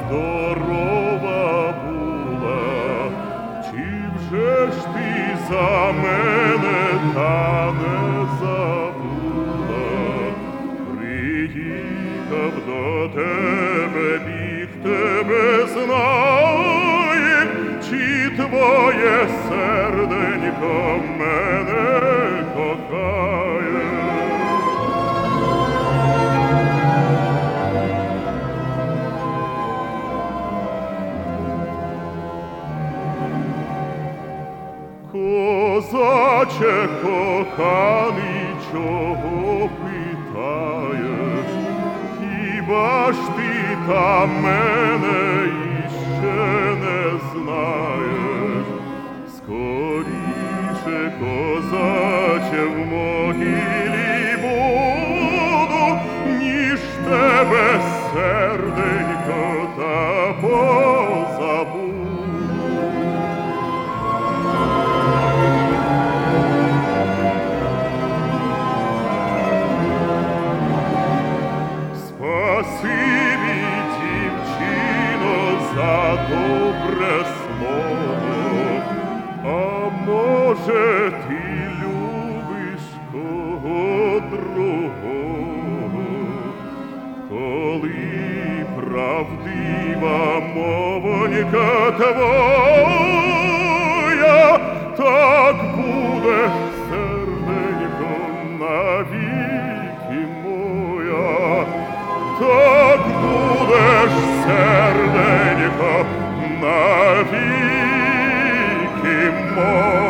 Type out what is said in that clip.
здорова була, чи вже ж ти за мене та не забула? Приїхав до тебе, біг тебе знає, чи твоє серденько мене кохає? Козаче коханий, чого питаєш? Хіба ж ти та мене іще не знаєш? Скоріше, козаче, в могилі буду, ніж тебе, серденько, та позабуду. Спасибі, дівчино, за добре слово, а може ти любиш кого другого? Коли правдива мовонька твоя, так буде, серденько, навіки моя. Так будеш, серденько, навіки моя.